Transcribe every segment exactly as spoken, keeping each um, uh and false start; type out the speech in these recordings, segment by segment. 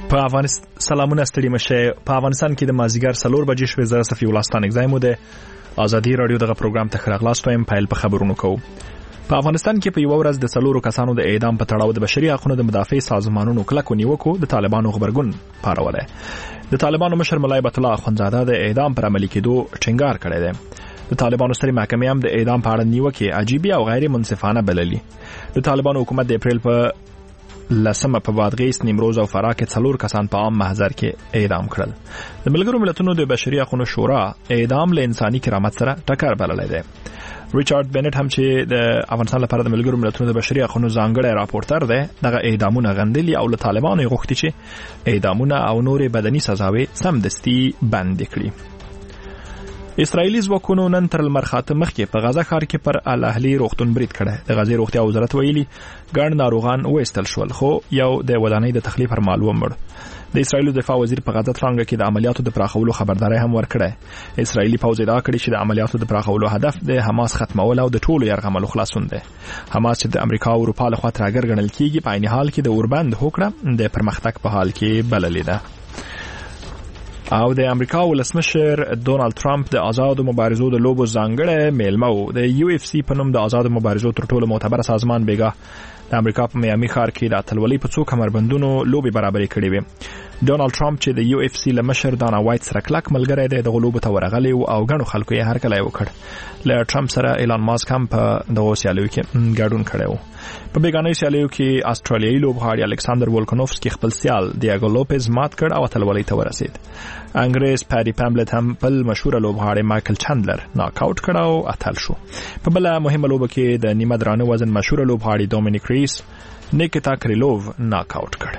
په افغانستان سلامونه ستړي مشه. په افغانستان کې د مازیګر سلور بجې شوې. زه صفي ولستان اگزایم ده ازادي رادیو دغه پروګرام ته خراغلاس وایم. پایل په خبرونو کو. په افغانستان کې په یو ورځ د سلورو کسانو د اعدام په تړاو د بشري حقوقو د مدافع سازمانونو کلکو نیوکو د طالبانو خبرګون پاروله. د طالبانو مشر ملای بیت الله اخوندزاده د اعدام پر عملي کېدو ټینګار کړی دی. د طالبانو سترې محکمې هم د اعدام په اړه نیوکې عجیبه او غیر منصفانه بللي. د طالبانو حکومت د اپریل په لسمه په بادغیس، نیمروز او فراه کې څلور کسان په عام محضر کې اعدام کړل. د ملګرو ملتونو د بشري حقوقو شورا اعدام له انساني کرامت سره ټکر بللی دی. ریچارډ بنټ هم چې د افغانستان لپاره د ملګرو ملتونو د بشري حقوقو ځانګړی راپورټر دی، دغه اعدامونه غندلي او له طالبانو غوښتي چې اعدامونه او نورې بدني سزاوي سمدستي بند کړي. اسرائیلي ځواکونو نن تر لمر خاته مخکې په غزه ښار کې پر الاهلي روغتون برید کړی. د غزې روغتیا وزارت ویلي ګڼ ناروغان وایستل شول، خو یو د ودانۍ د تخلیف پر مال ومړ. د اسرائیل دفاع وزیر په غزه ترانګه کې د عملیاتو د پراخولو خبرداري هم ورکړه. اسرائیلي پوځ ادعا کړې چې د عملیاتو د پراخولو هدف د حماس ختمول او د ټولو یرغملو خلاصون دی. حماس چې د امریکا او اروپا له خوا ترګر ګڼل کیږي، په عین حال کې د اوربند هوکړه د پرمختګ په حال کې بللې ده. او د امریکا ولسمشر ډونالد ټرمپ د آزاد مبارزو د لوبو ځانګړی میلمه د یو اف سی په نوم د آزاد مبارزو تر ټولو معتبر سازمان بیګا د امریکا په میامي ښار کې د اتلولۍ په څو کمربندونو لوبي برابرې کړې وې. ډونالد ټرمپ چې د یو اف سی لمشر دانا وایټ سره کلک ملګری دی، د غلوب ته ورغلی او غنو خلکو یې هرکلی وکړ. له ټرمپ سره ایلان ماسک هم په دغه سیالیو کې ګډون کړی و. په بیګانۍ سیالیو کې استرالیایي لوبغاړي الکساندر ولکانوفسکي خپل سیال دیاګو لوپز مات کړ او اتلولۍ ته ورسید. انګریز پادي پامبلت هم بل مشهور لوبغاړي مایکل چاندلر ناک آوټ کړ او اتل شو. په بل مهمه لوبه کې د نیمه درانه وزن مشهور لوبغاړي دومینیک ریس نیکیتا کریلوف ناک آوټ کړ.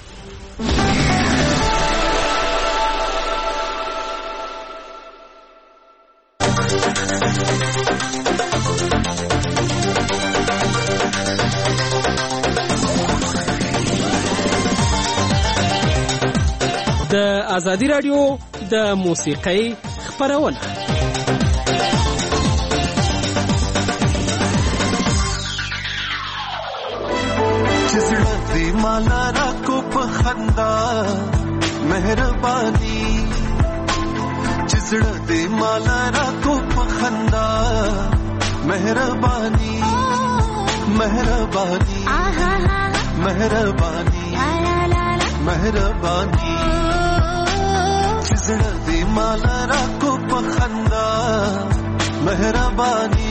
د ازادي رادیو د موسیقۍ خبرونه. چزړه دې مالا را کو په خندا مهرباني، چزړه دې مالا را کو په خندا مهرباني، مهرباني مهرباني مهرباني، چزړه دې مالا را کو په خندا مهرباني،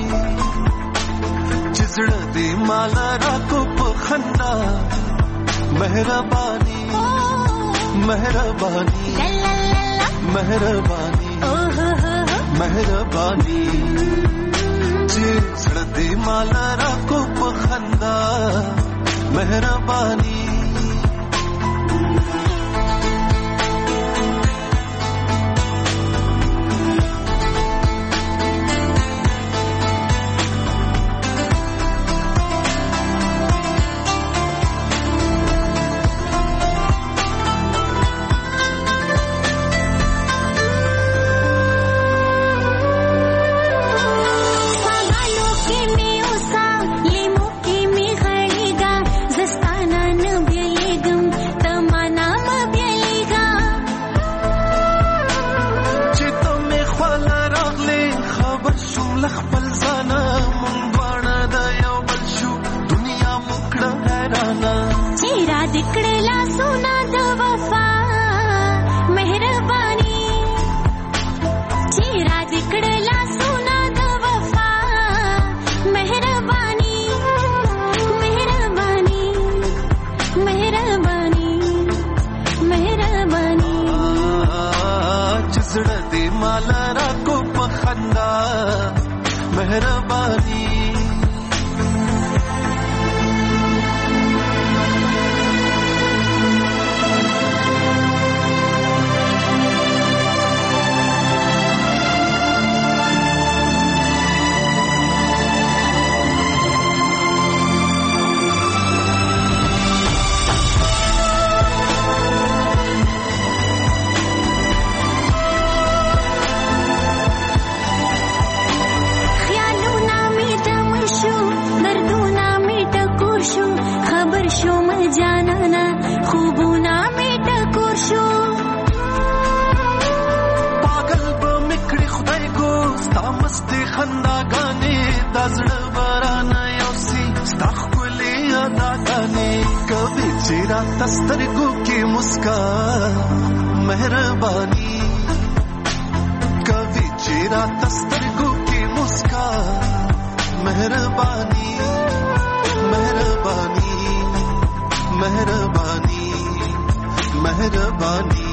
چزړه دې مالا را کو په خندا مهرباني، مهرباني مهرباني مهرباني، چزړه دې مالا را کو په خندا مهرباني. خیالونه می د ستا مستی خنداګانې دا زړه بارانه یوسي ستا ښکلې اداګانې کبي چې راته سترګو کې مسکا مهرباني کبي چې راته سترګو کې مسکا مهرباني مهرباني مهرباني مهرباني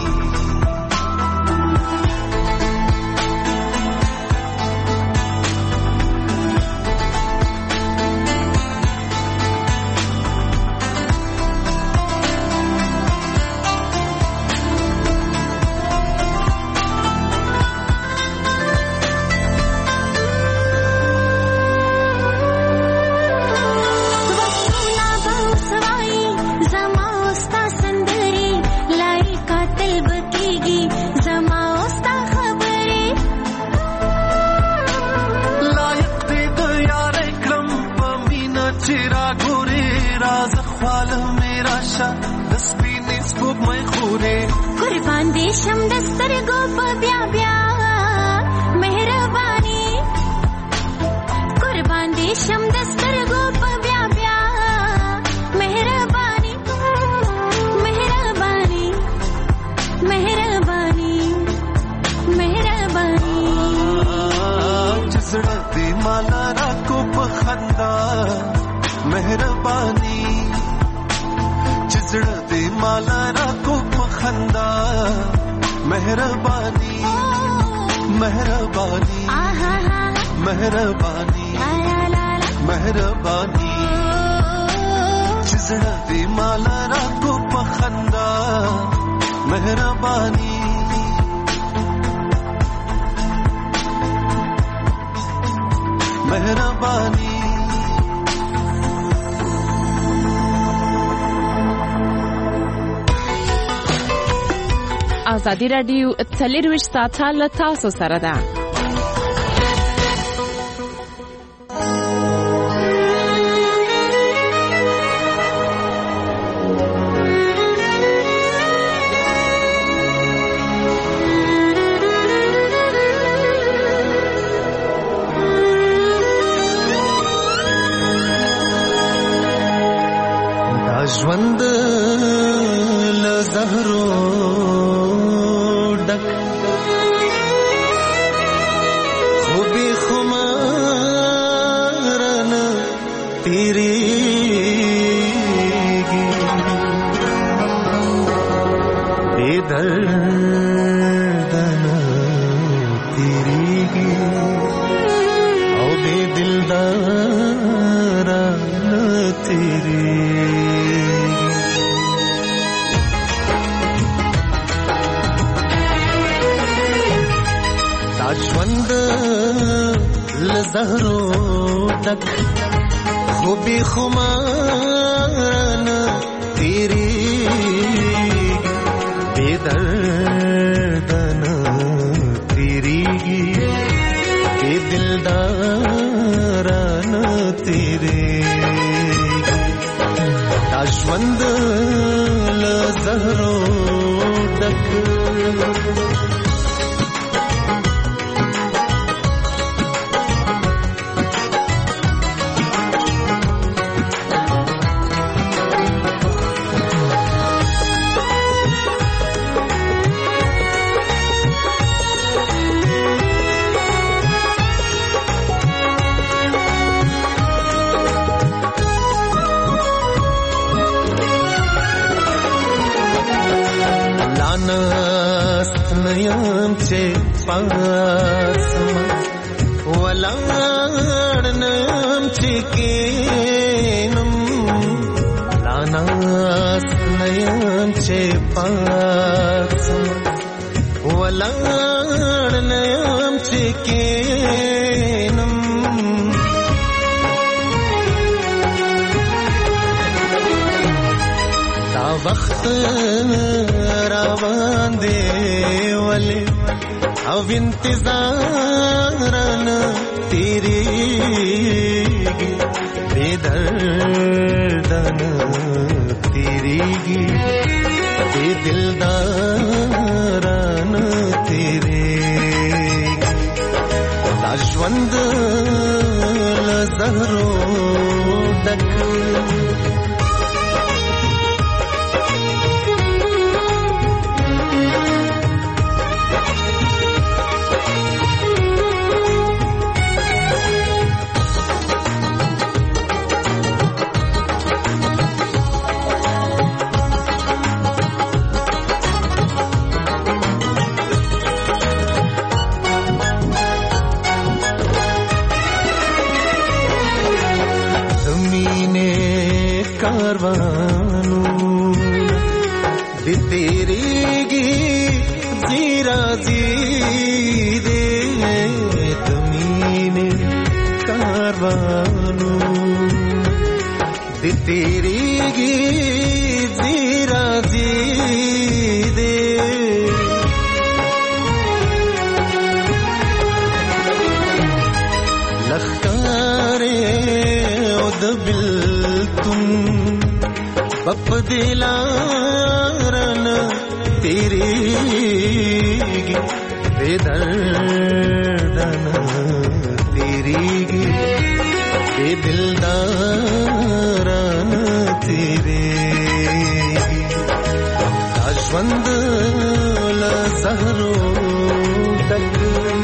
قربان دې شم د سترګو په بیا بیا مهرباني قربان دې شم د سترګو په بیا بیا مهرباني مهرباني مهرباني مهرباني جسړه دې مالا را کو په خندا مهرباني جسړه دې مالا را کو خندا مهرباني مهرباني مهرباني مهرباني چزړه دې مالا را کو په خندا مهرباني مهرباني ازادي رادیو څلرویشت ساعته له تاسو سره ده. دا ژوند له زهرو زهرو ډک خوبي خمارن تیریږي بې دردن تیریږي بې دلدارن تیریږي دا ژوند له زهرو ډک پاسما ولانم چکینم لاناس نیم چه پاسما ولانم چکینم دا وقت روان دی ولی او انتظارن تیریږي بے دردن تیریږي بے دلدارن تیریږي دا ژوند له زهرو ډک दिलारन तेरी बेदर्दन तेरी बेदिलदारन तेरे ژوند له زهرو ډک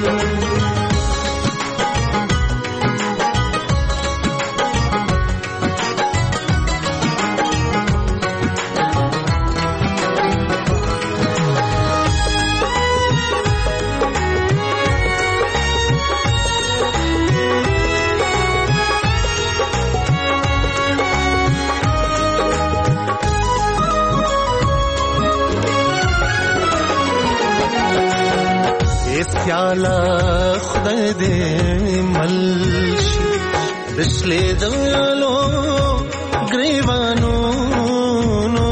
سیالا خدای دې ملشي دشلې دلو گریوانو نو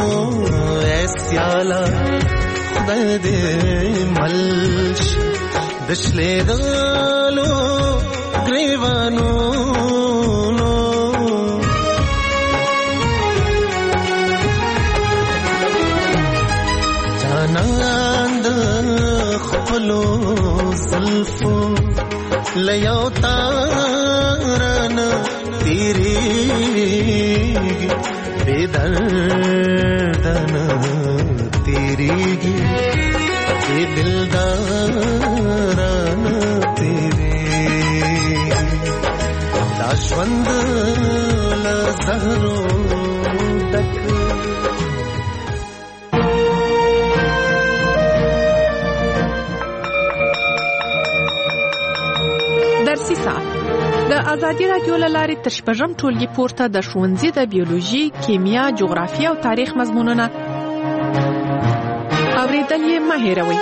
سیالا خدای دې ملشي دشلې دلو گریوانو نو جانان خپلو زلفو لیاو تارن تیریگی بیدردن تیریگی بی دلدارن تیریگی دا ژوند له زهرو ډک درسي ساعت د ازادي رادیو له لارې تر شپږم ټولګي پورته د ښوونځي د بیولوژي، کیمیا، جغرافیه او تاریخ مضمونونه اورېدل یې مه هېروئ.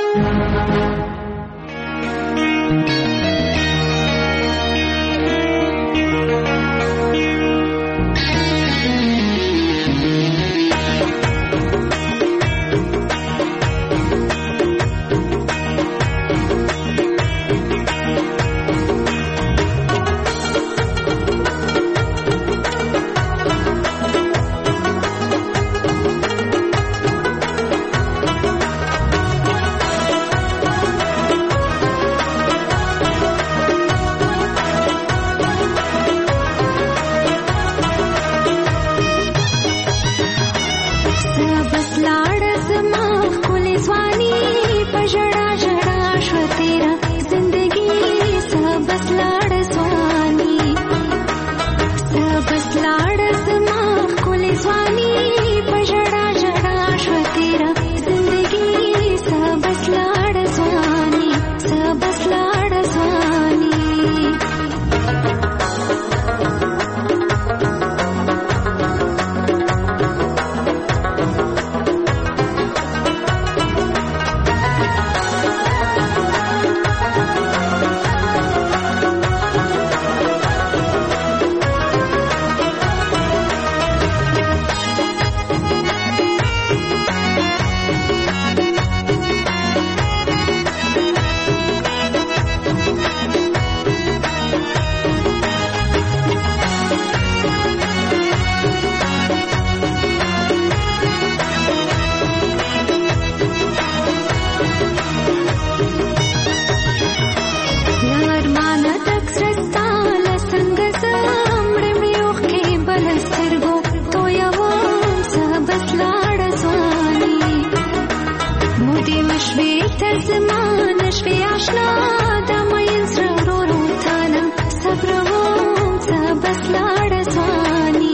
دک سرستا لسنګ زمړې مېوخ کې بلسترګو تو یوم سبس لاړ ځواني مودې مشوي تر زمان شوي آشنا د مین سره ورو تانم صبر وم سبس لاړ ځواني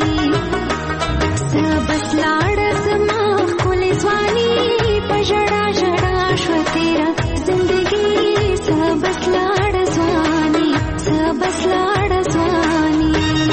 سبس لاړ زما ښکلې ځواني په ژړا ژړا شوه تېره زندګي سبس لاړ ځواني سبس لاړ ځواني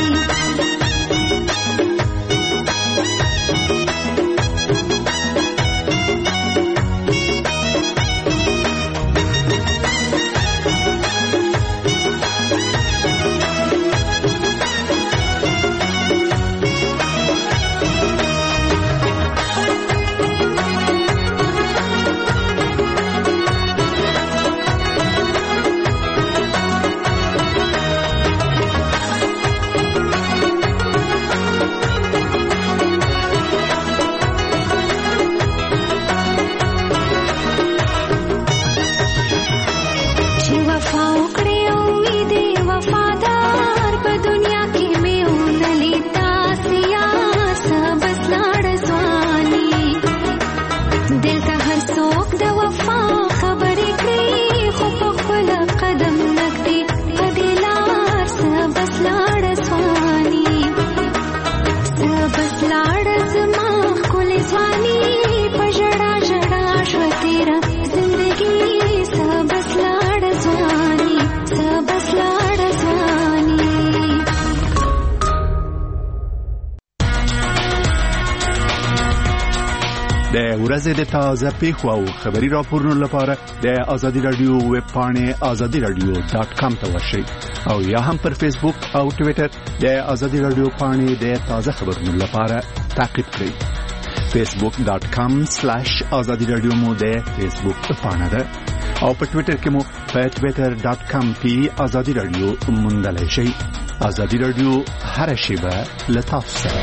ورځې د تازه پیښو او خبري راپورونو لپاره د آزادي رادیو ویب پاڼه آزادي رادیو ډاټ کام ته ورشئ او یا هم پر فیسبوک او ټوئیټر د آزادي رادیو پاڼه د تازه خبرونو لپاره تعقیب کړئ. فیسبوک ډاټ کام سلیش آزادي رادیو مو د فیسبوک پاڼه ده او په ټوئیټر کې مو په ټوئیټر ډاټ کام کې آزادي رادیو موندلای شئ. آزادي رادیو هر شیبه لطف سره.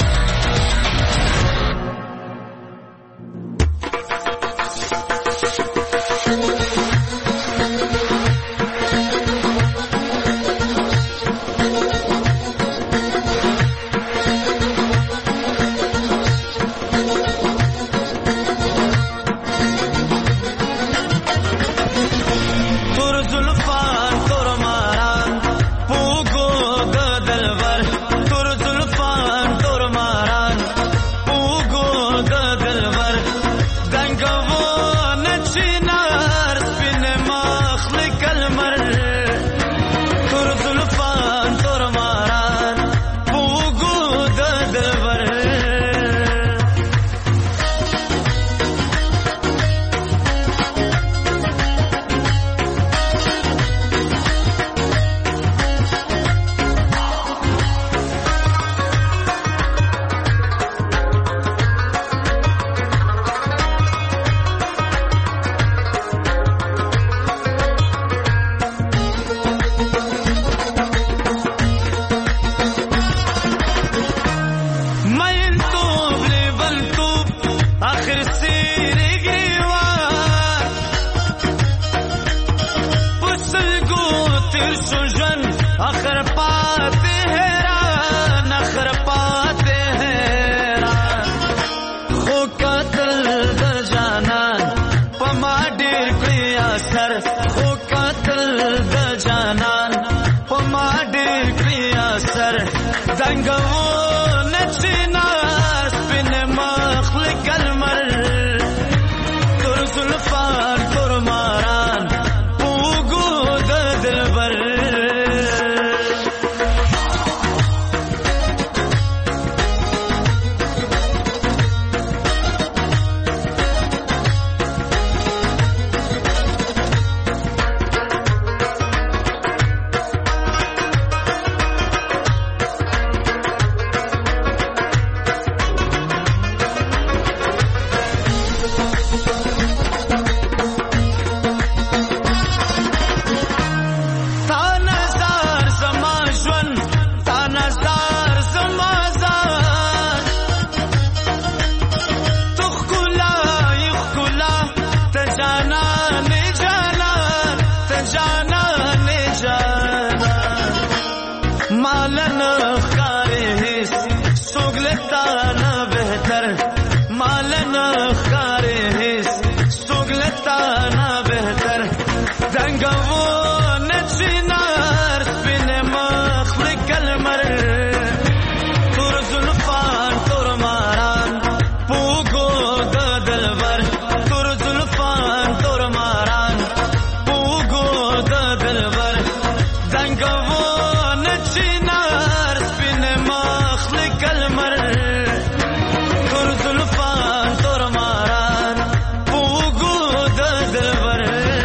مالنا خاري هيس سوغلتا نا بهتر مالنا خاري هيس سوغلتا نا بهتر زنگو نچینار سپین مخلق المر تور زلفان تور ماران پوگو د دلبر تور زلفان تور ماران پوگو د دلبر زنگو نچینار سپین مخلق المر تور زلفان تور ماران پوگو د دلبر.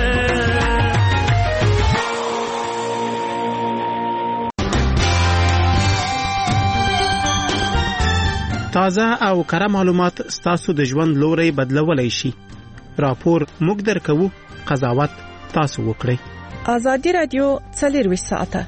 تازه او کره معلومات ستاسو د ژوند لوري بدلولای شي. راپور موږ درکو، قضاوت تاسو وکړئ. آزادي رادیو څلور ساعته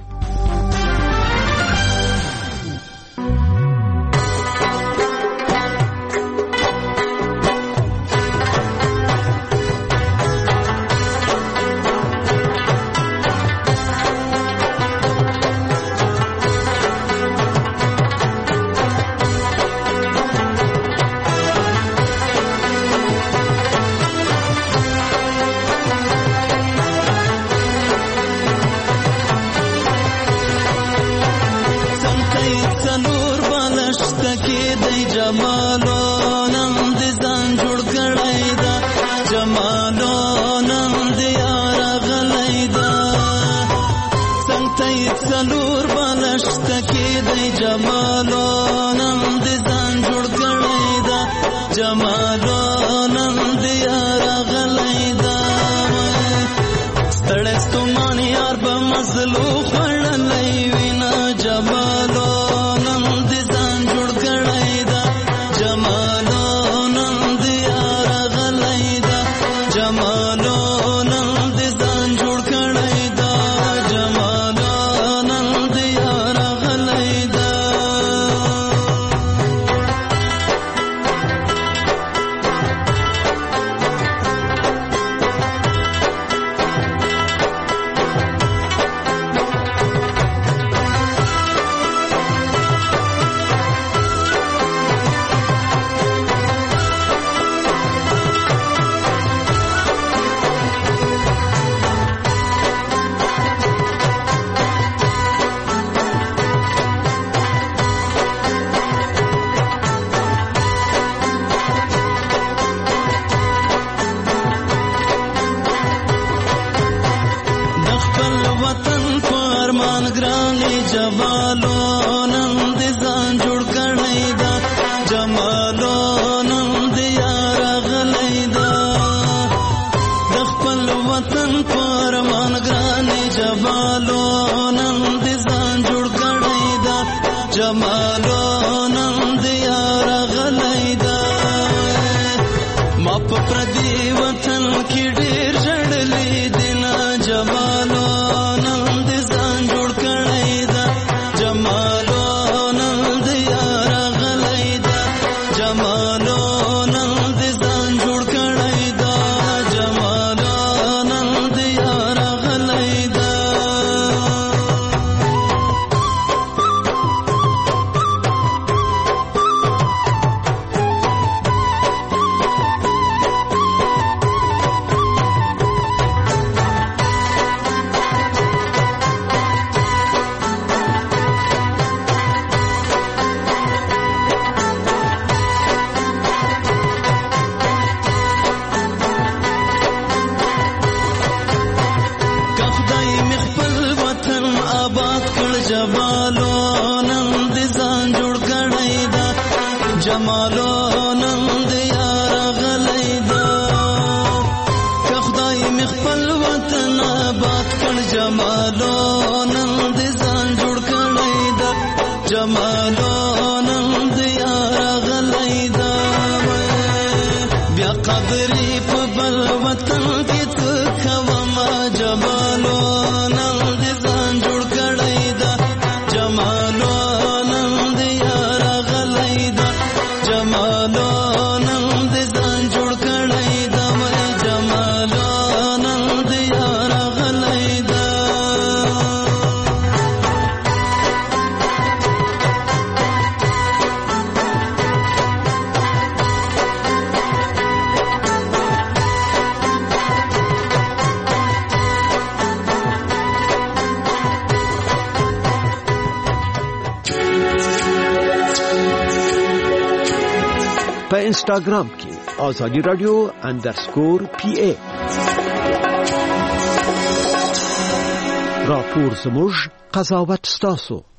Jamal په انسټاګرام کې آزادی رادیو انډرسکور پی ای. راپور زموږ قضاوت ستاسو.